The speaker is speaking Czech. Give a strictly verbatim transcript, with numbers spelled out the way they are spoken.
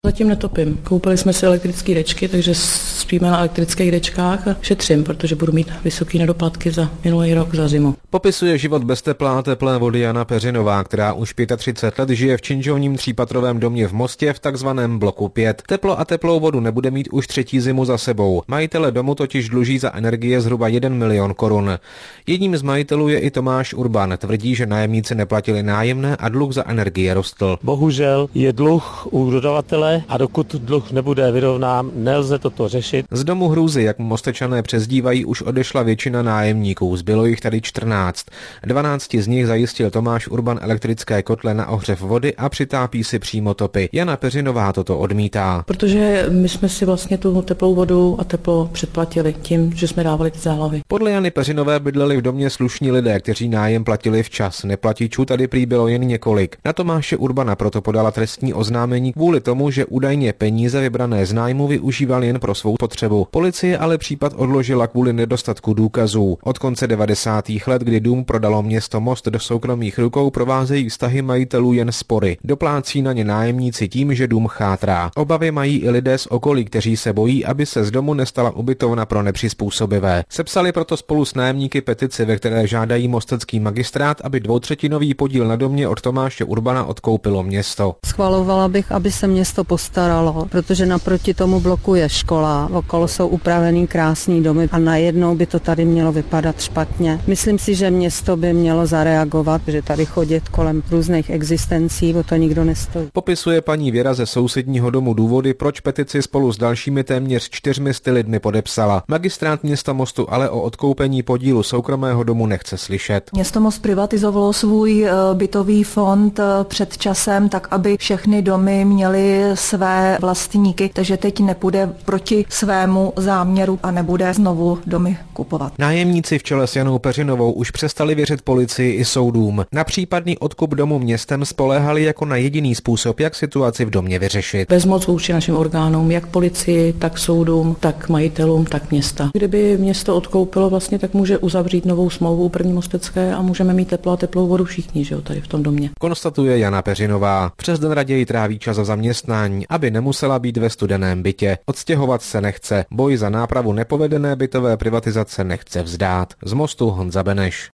Zatím netopím. Koupili jsme si elektrické dečky, takže spíme na elektrických dečkách a šetřím, protože budu mít vysoké nedoplatky za minulý rok za zimu. Popisuje život bez tepla a teplé vody Jana Peřinová, která už třicet pět let žije v činžovním třípatrovém domě v Mostě v takzvaném bloku pět. Teplo a teplou vodu nebude mít už třetí zimu za sebou. Majitele domu totiž dluží za energie zhruba jeden milion korun. Jedním z majitelů je i Tomáš Urban. Tvrdí, že nájemníci neplatili nájemné a dluh za energie rostl. Bohužel je dluh u dodavatele a dokud dluh nebude vyrovnán, nelze toto řešit. Z domu hrůzy, jak mu Mostečané přezdívají, už odešla většina nájemníků. Zbylo jich tady čtrnáct. dvanácti z nich zajistil Tomáš Urban elektrické kotle na ohřev vody a přitápí si přímo topy. Jana Peřinová toto odmítá. Protože my jsme si vlastně tu teplou vodu a teplo předplatili tím, že jsme dávali ty zálohy. Podle Jany Peřinové bydleli v domě slušní lidé, kteří nájem platili včas. Neplatičů tady prý bylo jen několik. Na Tomáše Urbana proto podala trestní oznámení kvůli tomu, že údajně peníze vybrané z nájmu využíval jen pro svou potřebu. Policie ale případ odložila kvůli nedostatku důkazů. Od konce devadesátých let, kdy dům prodalo město Most do soukromých rukou, provázejí vztahy majitelů jen spory. Doplácí na ně nájemníci tím, že dům chátrá. Obavy mají i lidé z okolí, kteří se bojí, aby se z domu nestala ubytovna pro nepřizpůsobivé. Sepsali proto spolu s nájemníky petici, ve které žádají mostecký magistrát, aby dvoutřetinový podíl na domě od Tomáše Urbana odkoupilo město. Schvalovala bych, aby se město postaralo, protože naproti tomu bloku je škola, okolo jsou upravený krásný domy a najednou by to tady mělo vypadat špatně. Myslím si, že město by mělo zareagovat, že tady chodit kolem různých existencí, o to nikdo nestojí. Popisuje paní Věra ze sousedního domu důvody, proč petici spolu s dalšími téměř čtyřmi sty lidmi podepsala. Magistrát města Mostu ale o odkoupení podílu soukromého domu nechce slyšet. Město Most privatizovalo svůj bytový fond před časem, tak aby všechny domy měly své vlastníky, takže teď nepůjde proti svému záměru a nebude znovu domy kupovat. Nájemníci v čele s Janou Peřinovou už přestali věřit policii i soudům. Na případný odkup domu městem spoléhali jako na jediný způsob, jak situaci v domě vyřešit. Bezmoc vůči našim orgánům, jak policii, tak soudům, tak majitelům, tak města. Kdyby město odkoupilo vlastně, tak může uzavřít novou smlouvu u první Mostecké a můžeme mít teplo a teplou vodu všichni, že jo, tady v tom domě. Konstatuje Jana Peřinová. Přes den raději tráví čas za zaměstnání, aby nemusela být ve studeném bytě. Odstěhovat se nechce. Boj za nápravu nepovedené bytové privatizace nechce vzdát. Z Mostu Honza Beneš.